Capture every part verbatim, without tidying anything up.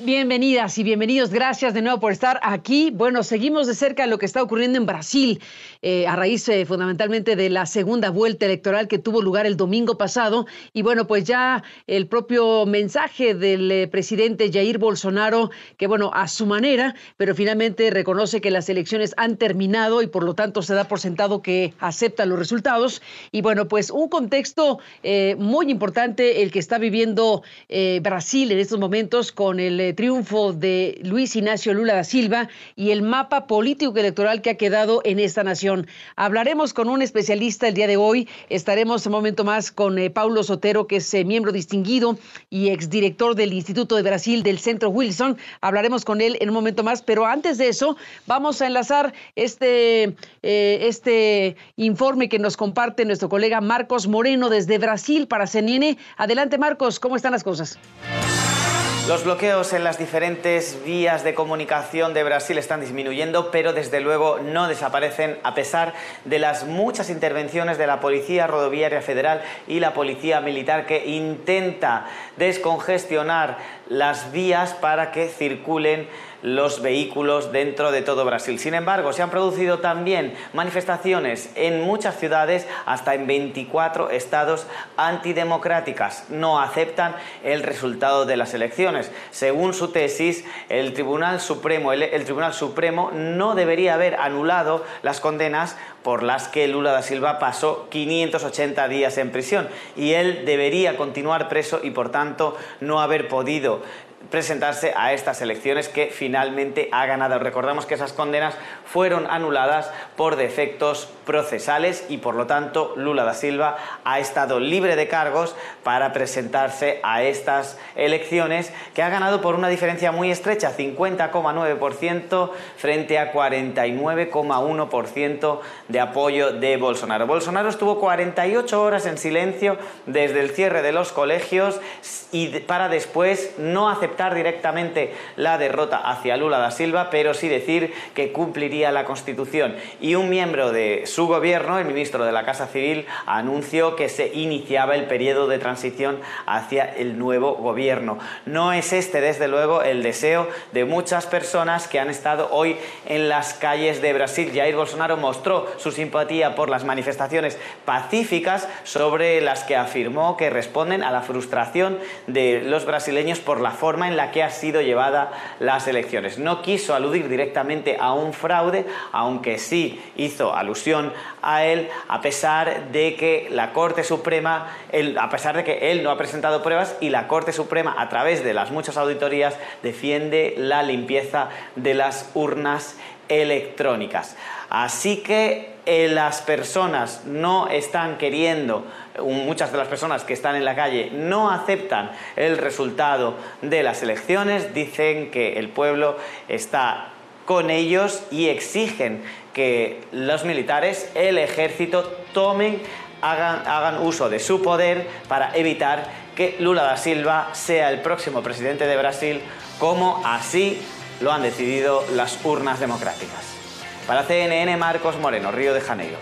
Bienvenidas y bienvenidos. Gracias de nuevo por estar aquí. Bueno, seguimos de cerca lo que está ocurriendo en Brasil, eh, a raíz eh, fundamentalmente de la segunda vuelta electoral que tuvo lugar el domingo pasado. Y bueno, pues ya el propio mensaje del eh, presidente Jair Bolsonaro, que bueno, a su manera, pero finalmente reconoce que las elecciones han terminado y por lo tanto se da por sentado que acepta los resultados. Y bueno, pues un contexto eh, muy importante el que está viviendo eh, Brasil en estos momentos con el eh, triunfo de Luis Ignacio Lula da Silva y el mapa político electoral que ha quedado en esta nación. Hablaremos con un especialista el día de hoy. Estaremos un momento más con eh, Paulo Sotero, que es eh, miembro distinguido y exdirector del Instituto de Brasil del Centro Wilson. Hablaremos con él en un momento más, pero antes de eso vamos a enlazar este, eh, este informe que nos comparte nuestro colega Marcos Moreno desde Brasil para C N N. Adelante, Marcos, ¿cómo están las cosas? Los bloqueos en las diferentes vías de comunicación de Brasil están disminuyendo, pero desde luego no desaparecen a pesar de las muchas intervenciones de la Policía Rodoviaria Federal y la Policía Militar, que intenta descongestionar las vías para que circulen los vehículos dentro de todo Brasil. Sin embargo, se han producido también manifestaciones en muchas ciudades, hasta en veinticuatro estados antidemocráticas. No aceptan el resultado de las elecciones. Según su tesis, el Tribunal Supremo, el, el Tribunal Supremo no debería haber anulado las condenas por las que Lula da Silva pasó quinientos ochenta días en prisión, y él debería continuar preso y por tanto no haber podido presentarse a estas elecciones que finalmente ha ganado. Recordamos que esas condenas fueron anuladas por defectos procesales y por lo tanto Lula da Silva ha estado libre de cargos para presentarse a estas elecciones, que ha ganado por una diferencia muy estrecha, cincuenta coma nueve por ciento frente a cuarenta y nueve coma uno por ciento de apoyo de Bolsonaro. Bolsonaro estuvo cuarenta y ocho horas en silencio desde el cierre de los colegios y para después no aceptar directamente la derrota hacia Lula da Silva, pero sí decir que cumpliría la Constitución. Y un miembro de su gobierno, el ministro de la Casa Civil, anunció que se iniciaba el periodo de transición hacia el nuevo gobierno. No es este, desde luego, el deseo de muchas personas que han estado hoy en las calles de Brasil. Jair Bolsonaro mostró su simpatía por las manifestaciones pacíficas, sobre las que afirmó que responden a la frustración de los brasileños por la forma en la que ha sido llevada las elecciones. No quiso aludir directamente a un fraude, aunque sí hizo alusión a él, a pesar de que la Corte Suprema, él, a pesar de que él no ha presentado pruebas y la Corte Suprema, a través de las muchas auditorías, defiende la limpieza de las urnas electrónicas. Así que eh, las personas no están queriendo, muchas de las personas que están en la calle no aceptan el resultado de las elecciones, dicen que el pueblo está con ellos y exigen que los militares, el ejército, tomen, hagan, hagan uso de su poder para evitar que Lula da Silva sea el próximo presidente de Brasil, como así lo han decidido las urnas democráticas. Para C N N, Marcos Moreno, Río de Janeiro.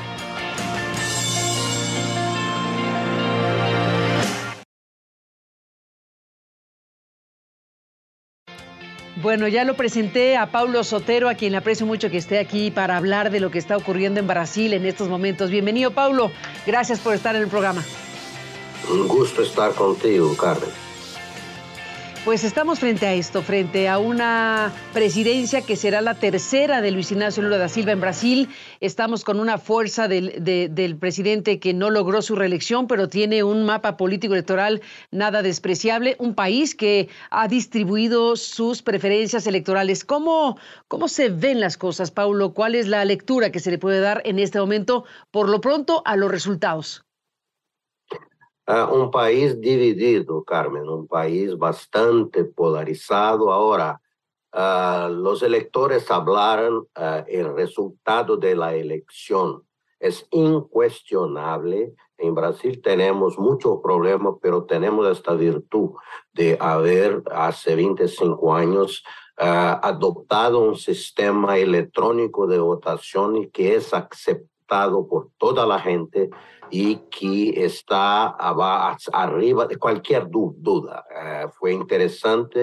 Bueno, ya lo presenté a Paulo Sotero, a quien le aprecio mucho que esté aquí para hablar de lo que está ocurriendo en Brasil en estos momentos. Bienvenido, Paulo. Gracias por estar en el programa. Un gusto estar contigo, Carmen. Pues estamos frente a esto, frente a una presidencia que será la tercera de Luis Ignacio Lula da Silva en Brasil. Estamos con una fuerza del, de, del presidente que no logró su reelección, pero tiene un mapa político electoral nada despreciable. Un país que ha distribuido sus preferencias electorales. ¿Cómo, cómo se ven las cosas, Paulo? ¿Cuál es la lectura que se le puede dar en este momento, por lo pronto, a los resultados? Uh, un país dividido, Carmen, un país bastante polarizado. Ahora, uh, los electores hablaron, uh, el resultado de la elección es incuestionable. En Brasil tenemos muchos problemas, pero tenemos esta virtud de haber, hace veinticinco años, uh, adoptado un sistema electrónico de votación y que es aceptado por toda la gente y que está arriba de cualquier duda. Uh, fue interesante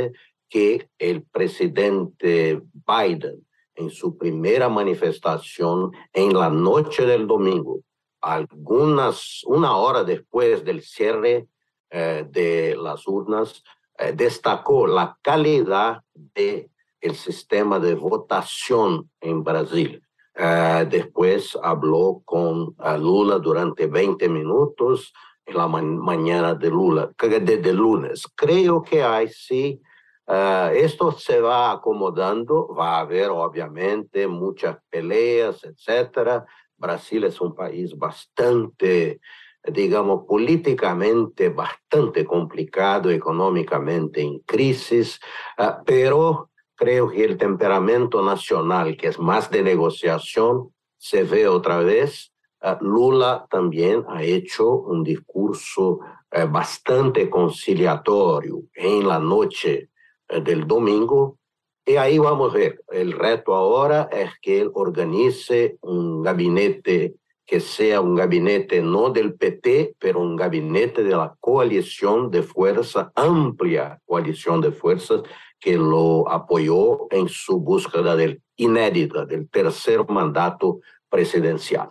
que el presidente Biden, en su primera manifestación en la noche del domingo, algunas, una hora después del cierre eh, de las urnas, eh, destacó la calidad del sistema de votación en Brasil. Uh, después habló con uh, Lula durante veinte minutos en la ma mañana de, Lula, de, de lunes. Creo que hay, sí, uh, esto se va acomodando, va a haber obviamente muchas peleas, etcétera. Brasil es un país bastante, digamos, políticamente bastante complicado, económicamente en crisis, uh, pero creo que el temperamento nacional, que es más de negociación, se ve otra vez. Uh, Lula también ha hecho un discurso uh, bastante conciliatorio en la noche uh, del domingo. Y ahí vamos a ver. El reto ahora es que él organice un gabinete que sea un gabinete no del P T, pero un gabinete de la coalición de fuerza, amplia coalición de fuerzas, que lo apoyó en su búsqueda del inédita, del tercer mandato presidencial.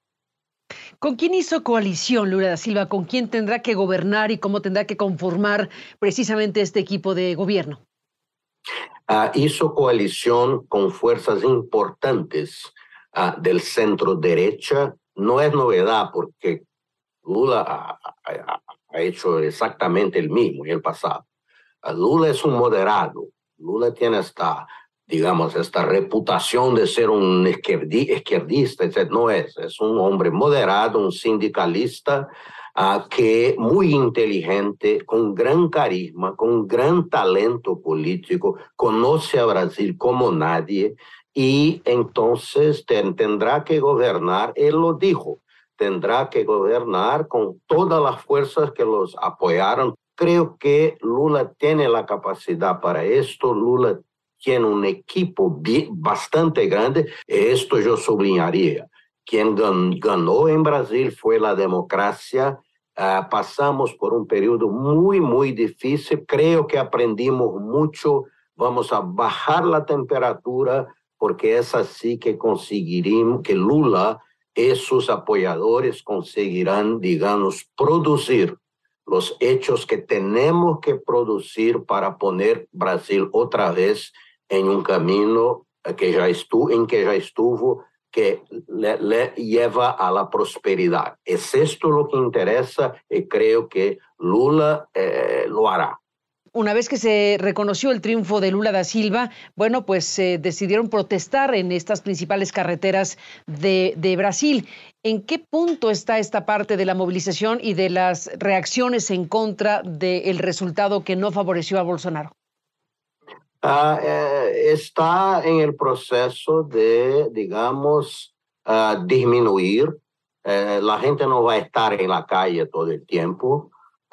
¿Con quién hizo coalición Lula da Silva? ¿Con quién tendrá que gobernar y cómo tendrá que conformar precisamente este equipo de gobierno? Uh, hizo coalición con fuerzas importantes uh, del centro derecha. No es novedad porque Lula ha, ha, ha hecho exactamente el mismo en el pasado. Lula es un moderado. Lula tiene esta, digamos, esta reputación de ser un izquierdista, etcétera. No es, es un hombre moderado, un sindicalista uh, que muy inteligente, con gran carisma, con gran talento político, conoce a Brasil como nadie y entonces ten, tendrá que gobernar, él lo dijo, tendrá que gobernar con todas las fuerzas que los apoyaron. Creo que Lula tiene la capacidad para esto. Lula tiene un equipo bien, bastante grande. Esto yo sublinearía. Quien gan, ganó en Brasil fue la democracia. Uh, pasamos por un periodo muy, muy difícil. Creo que aprendimos mucho. Vamos a bajar la temperatura porque es así que conseguiremos que Lula y sus apoyadores conseguirán, digamos, producir los hechos que tenemos que producir para poner Brasil otra vez en un camino que ya estuvo, en que ya estuvo, que le, le lleva a la prosperidad. Es esto lo que interesa y creo que Lula eh, lo hará. Una vez que se reconoció el triunfo de Lula da Silva, bueno, pues eh, decidieron protestar en estas principales carreteras de, de Brasil. ¿En qué punto está esta parte de la movilización y de las reacciones en contra del resultado que no favoreció a Bolsonaro? Uh, eh, está en el proceso de, digamos, uh, disminuir. Uh, la gente no va a estar en la calle todo el tiempo.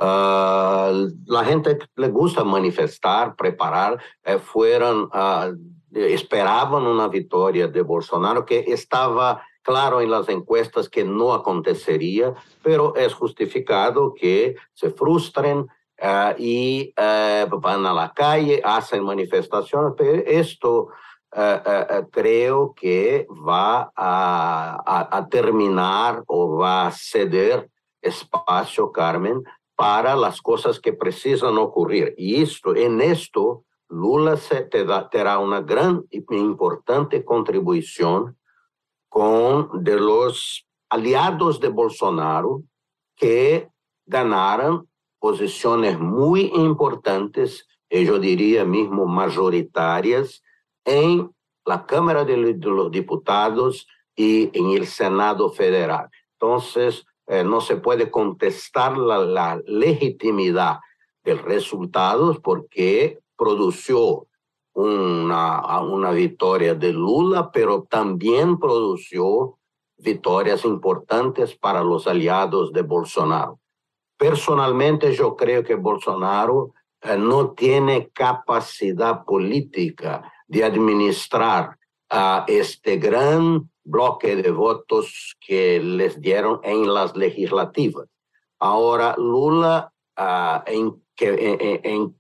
Uh, la gente le gusta manifestar, preparar, eh, fueron, uh, esperaban una victoria de Bolsonaro que estaba claro en las encuestas que no acontecería, pero es justificado que se frustren uh, y uh, van a la calle, hacen manifestaciones, pero esto uh, uh, creo que va a, a, a terminar o va a ceder espacio, Carmen, para las cosas que precisan ocurrir. Y esto, en esto, Lula se te da, terá una gran y importante contribución con de los aliados de Bolsonaro que ganaron posiciones muy importantes, y yo diría mismo mayoritarias, en la Cámara de los Diputados y en el Senado Federal. Entonces, Eh, no se puede contestar la, la legitimidad del resultado porque produjo una, una victoria de Lula, pero también produjo victorias importantes para los aliados de Bolsonaro. Personalmente, yo creo que Bolsonaro eh, no tiene capacidad política de administrar a este gran bloque de votos que les dieron en las legislativas. Ahora, Lula, uh, en, que, en, en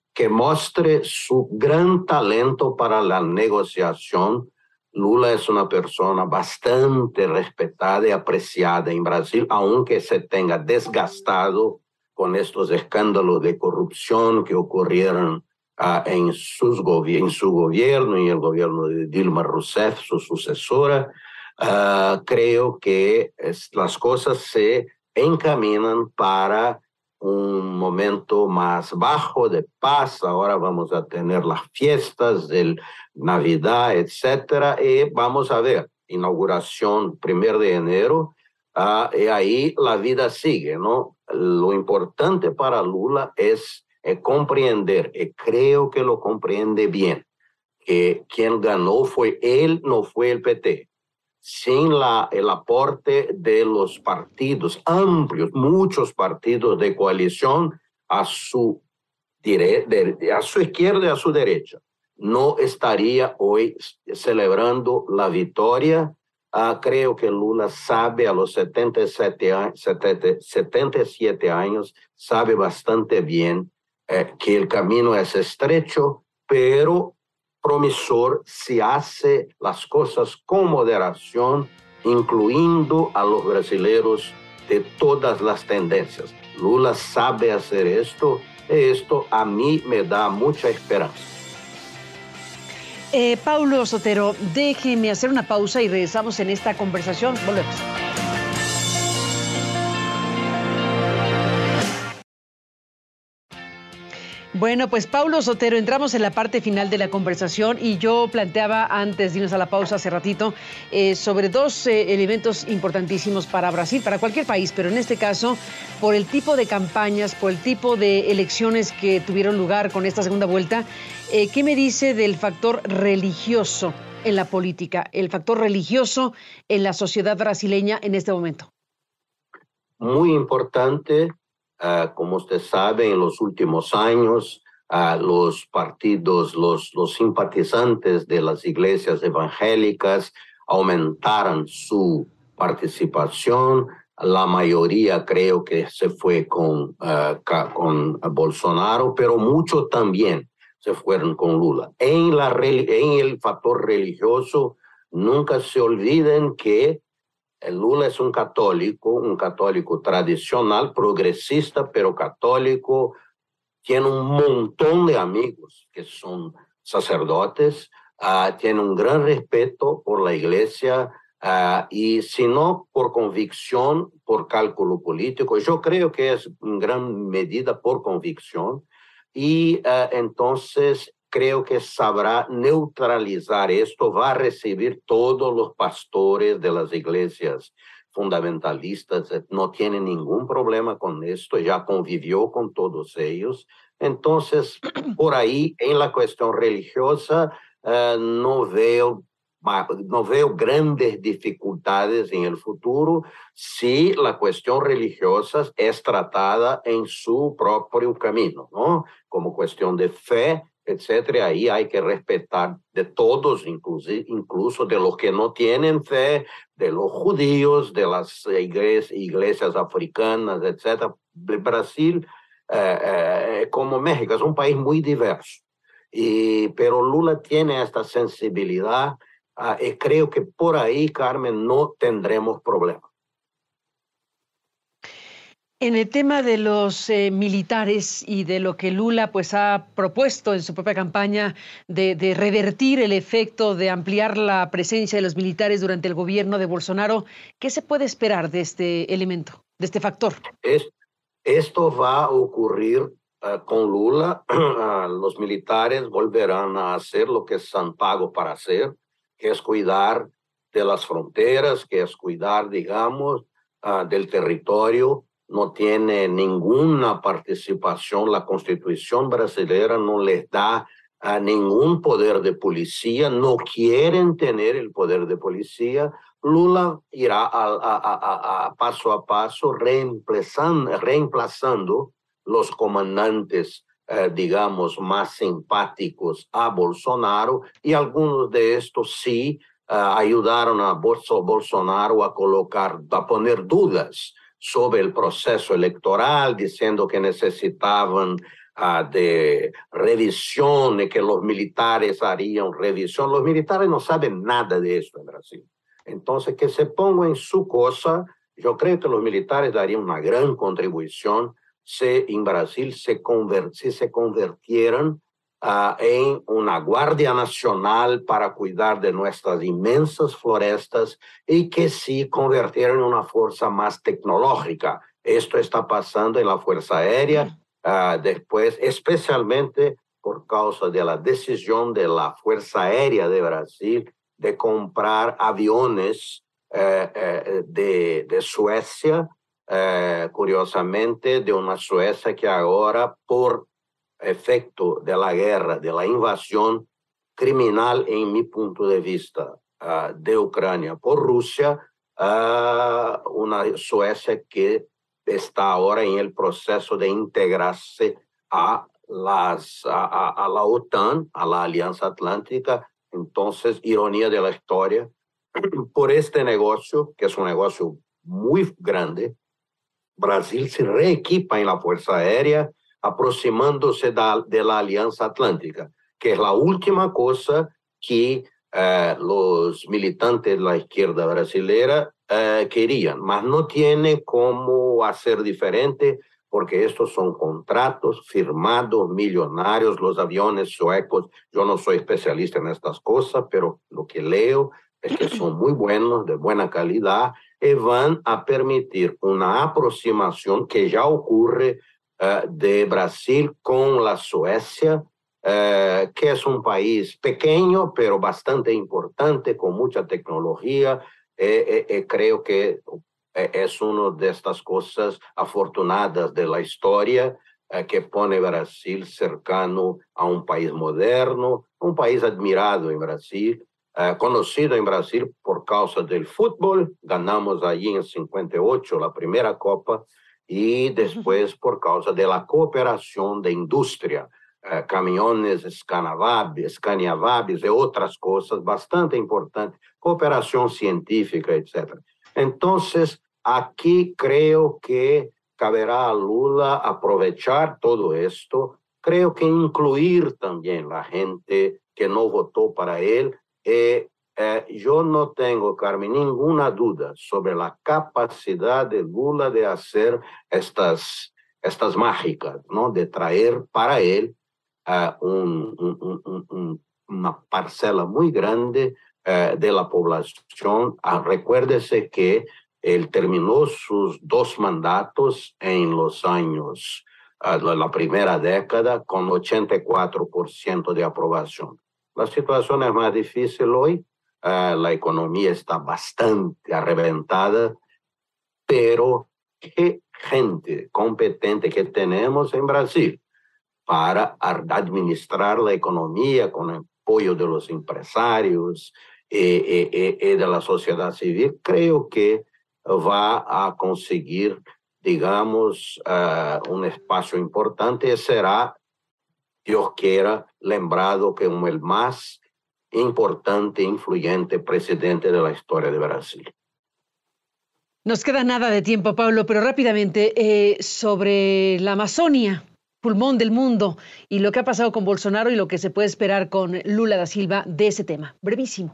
que muestre su gran talento para la negociación. Lula es una persona bastante respetada y apreciada en Brasil, aunque se tenga desgastado con estos escándalos de corrupción que ocurrieron uh, en, sus en su gobierno y el gobierno de Dilma Rousseff, su sucesora. Uh, creo que es, las cosas se encaminan para un momento más bajo de paz. Ahora vamos a tener las fiestas de Navidad, etcétera, y vamos a ver, inauguración primero de enero, uh, y ahí la vida sigue, ¿no? Lo importante para Lula es eh, comprender, y creo que lo comprende bien, que quien ganó fue él, no fue el P T. Sin la, el aporte de los partidos amplios, muchos partidos de coalición a su, dire, de, a su izquierda y a su derecha, no estaría hoy celebrando la victoria. Uh, creo que Lula sabe a los setenta y siete años, setenta y siete años, sabe bastante bien eh, que el camino es estrecho, pero promisor si hace las cosas con moderación, incluyendo a los brasileños de todas las tendencias. Lula sabe hacer esto, y esto a mí me da mucha esperanza. Eh, Paulo Sotero, déjeme hacer una pausa y regresamos en esta conversación. Volvemos. Bueno, pues Paulo Sotero, entramos en la parte final de la conversación y yo planteaba antes de irnos a la pausa hace ratito eh, sobre dos eh, elementos importantísimos para Brasil, para cualquier país, pero en este caso por el tipo de campañas, por el tipo de elecciones que tuvieron lugar con esta segunda vuelta. Eh, ¿Qué me dice del factor religioso en la política, el factor religioso en la sociedad brasileña en este momento? Muy importante. Uh, como usted sabe, en los últimos años, uh, los partidos, los, los simpatizantes de las iglesias evangélicas aumentaron su participación. La mayoría creo que se fue con, uh, con Bolsonaro, pero muchos también se fueron con Lula. En, la, en el factor religioso, nunca se olviden que Lula es un católico, un católico tradicional, progresista, pero católico. Tiene un montón de amigos que son sacerdotes, uh, tiene un gran respeto por la iglesia uh, y si no por convicción, por cálculo político. Yo creo que es en gran medida por convicción y uh, entonces creo que sabrá neutralizar esto, va a recibir todos los pastores de las iglesias fundamentalistas, no tiene ningún problema con esto, ya convivió con todos ellos. Entonces, por ahí, en la cuestión religiosa, uh, no veo, no veo grandes dificultades en el futuro si la cuestión religiosa es tratada en su propio camino, ¿no? Como cuestión de fe, etcétera. Ahí hay que respetar de todos, incluso, incluso de los que no tienen fe, de los judíos, de las iglesias, iglesias africanas, etcétera. Brasil, eh, eh, como México, es un país muy diverso, y, pero Lula tiene esta sensibilidad uh, y creo que por ahí, Carmen, no tendremos problemas. En el tema de los eh, militares y de lo que Lula pues ha propuesto en su propia campaña de, de revertir el efecto de ampliar la presencia de los militares durante el gobierno de Bolsonaro, ¿qué se puede esperar de este elemento, de este factor? Es, esto va a ocurrir uh, con Lula. Uh, los militares volverán a hacer lo que están pagos para hacer, que es cuidar de las fronteras, que es cuidar, digamos, uh, del territorio. No tiene ninguna participación, la Constitución brasileña no les da a ningún poder de policía, no quieren tener el poder de policía. Lula irá a, a, a, a paso a paso reemplazando, reemplazando los comandantes, eh, digamos, más simpáticos a Bolsonaro, y algunos de estos sí uh, ayudaron a Bolsonaro a colocar, a poner dudas sobre el proceso electoral, diciendo que necesitaban uh, de revisión, de que los militares harían revisión. Los militares no saben nada de esto en Brasil. Entonces, que se pongan en su cosa. Yo creo que los militares darían una gran contribución si en Brasil se, convert, si se convirtieran uh, en una Guardia Nacional para cuidar de nuestras inmensas florestas y que se convirtieran en una fuerza más tecnológica. Esto está pasando en la Fuerza Aérea, uh, después, especialmente por causa de la decisión de la Fuerza Aérea de Brasil de comprar aviones eh, eh, de, de Suecia, eh, curiosamente, de una Suecia que ahora, por efecto de la guerra, de la invasión criminal, en mi punto de vista, uh, de Ucrania por Rusia, uh, una Suecia que está ahora en el proceso de integrarse a, las, a, a, a la OTAN, a la Alianza Atlántica. Entonces, ironía de la historia, por este negocio, que es un negocio muy grande, Brasil se reequipa en la Fuerza Aérea, aproximándose de, de la Alianza Atlántica, que es la última cosa que eh, los militantes de la izquierda brasileña eh, querían, mas no tiene cómo hacer diferente, porque estos son contratos firmados millonarios, los aviones suecos. Yo no soy especialista en estas cosas, pero lo que leo es que son muy buenos, de buena calidad, y van a permitir una aproximación que ya ocurre uh, de Brasil con la Suecia, uh, que es un país pequeño, pero bastante importante, con mucha tecnología. Eh, eh, creo que es una de estas cosas afortunadas de la historia eh, que pone Brasil cercano a un país moderno, un país admirado en Brasil, eh, conocido en Brasil por causa del fútbol. Ganamos allí en cincuenta y ocho la primera Copa, y después por causa de la cooperación de industria, eh, camiones Scaniavabis y otras cosas bastante importantes, cooperación científica, etcétera. Entonces, aquí creo que caberá a Lula aprovechar todo esto. Creo que incluir también la gente que no votó para él. Eh, eh, yo no tengo, Carmen, ninguna duda sobre la capacidad de Lula de hacer estas, estas mágicas, ¿no? De traer para él uh, un, un, un, un, una parcela muy grande de la población. Ah, recuérdese que él terminó sus dos mandatos en los años, uh, la primera década, con ochenta y cuatro por ciento de aprobación. La situación es más difícil hoy, uh, la economía está bastante arrebentada, pero qué gente competente que tenemos en Brasil para administrar la economía con el apoyo de los empresarios y, y, y de la sociedad civil. Creo que va a conseguir, digamos, uh, un espacio importante y será, Dios quiera, lembrado como el más importante e influyente presidente de la historia de Brasil. Nos queda nada de tiempo, Pablo, pero rápidamente, eh, sobre la Amazonia, pulmón del mundo, y lo que ha pasado con Bolsonaro y lo que se puede esperar con Lula da Silva de ese tema. Brevísimo.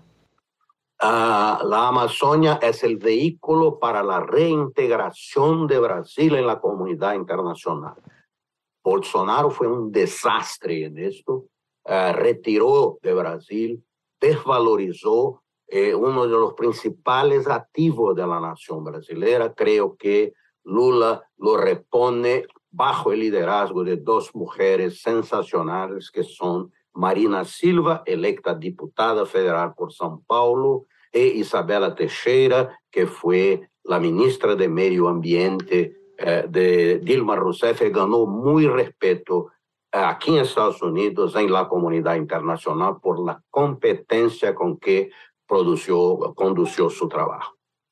Uh, la Amazonia es el vehículo para la reintegración de Brasil en la comunidad internacional. Bolsonaro fue un desastre en esto, uh, retiró de Brasil, desvalorizó eh, uno de los principales activos de la nación brasileña. Creo que Lula lo repone bajo el liderazgo de dos mujeres sensacionales que son Marina Silva, electa diputada federal por São Paulo, e Isabela Teixeira, que fue la ministra de Medio Ambiente eh, de Dilma Rousseff, y ganó muy respeto eh, aquí en Estados Unidos, en la comunidad internacional, por la competencia con que produció, condució su trabajo.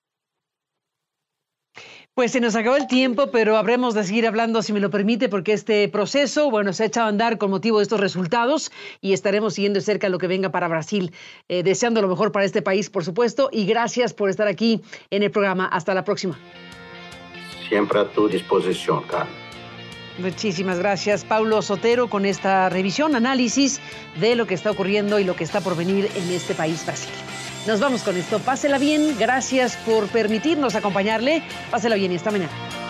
Pues se nos acabó el tiempo, pero habremos de seguir hablando, si me lo permite, porque este proceso, bueno, se ha echado a andar con motivo de estos resultados y estaremos siguiendo de cerca lo que venga para Brasil, eh, deseando lo mejor para este país, por supuesto, y gracias por estar aquí en el programa. Hasta la próxima. Siempre a tu disposición, Carmen. Muchísimas gracias, Paulo Sotero, con esta revisión, análisis de lo que está ocurriendo y lo que está por venir en este país, Brasil. Nos vamos con esto. Pásela bien. Gracias por permitirnos acompañarle. Pásela bien y hasta mañana.